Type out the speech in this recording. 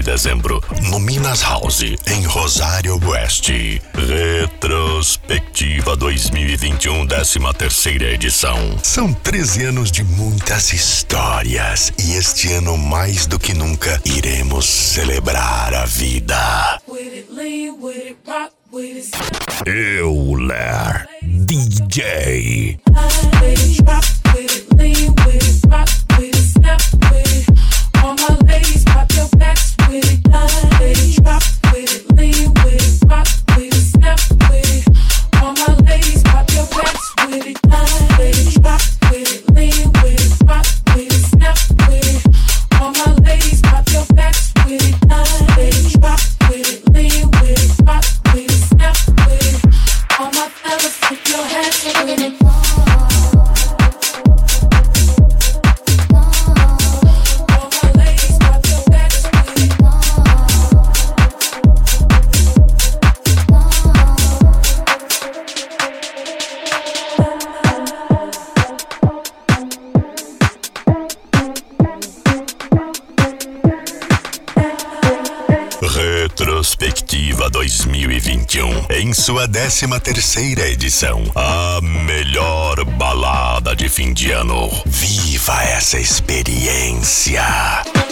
de dezembro, no Minas House, em Rosário Oeste. Retrospectiva 2021, 13ª edição. São 13 anos de muitas histórias e este ano, mais do que nunca, iremos celebrar a vida. Eu, Ler, DJ. All my ladies, pop your backs with it. Ladies, drop with it, lean with it, rock with it, snap with it. All my ladies, pop your backs with it. Ladies, drop with it, lean with it, rock with it, snap with it. All my ladies, pop your backs with it. Ladies, drop with it, lean with it, rock with it, snap with it. All my fellas, put your hands with it. Retrospectiva 2021, em sua 13ª edição, a melhor balada de fim de ano. Viva essa experiência!